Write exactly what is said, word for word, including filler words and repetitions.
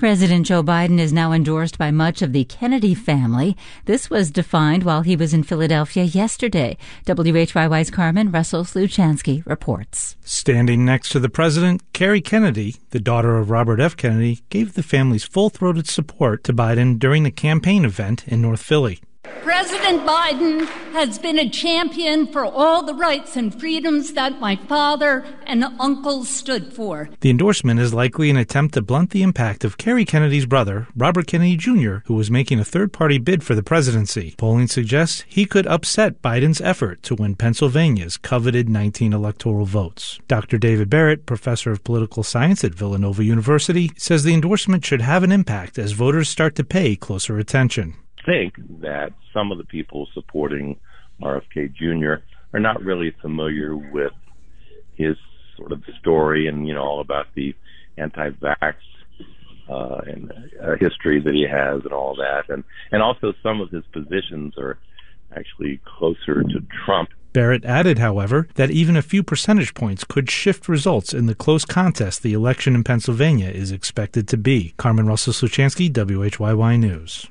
President Joe Biden is now endorsed by much of the Kennedy family. This was defined while he was in Philadelphia yesterday. W H Y Y's Carmen Russell-Sluchansky reports. Standing next to the president, Kerry Kennedy, the daughter of Robert F. Kennedy, gave the family's full-throated support to Biden during the campaign event in North Philly. President Biden has been a champion for all the rights and freedoms that my father and uncle stood for. The endorsement is likely an attempt to blunt the impact of Kerry Kennedy's brother, Robert Kennedy Junior, who was making a third-party bid for the presidency. Polling suggests he could upset Biden's effort to win Pennsylvania's coveted nineteen electoral votes. Doctor David Barrett, professor of political science at Villanova University, says the endorsement should have an impact as voters start to pay closer attention. Think that some of the people supporting R F K Junior are not really familiar with his sort of story and, you know, all about the anti-vax uh, and uh, history that he has and all that. And, and also some of his positions are actually closer to Trump. Barrett added, however, that even a few percentage points could shift results in the close contest the election in Pennsylvania is expected to be. Carmen Russell-Sluchansky, W H Y Y News.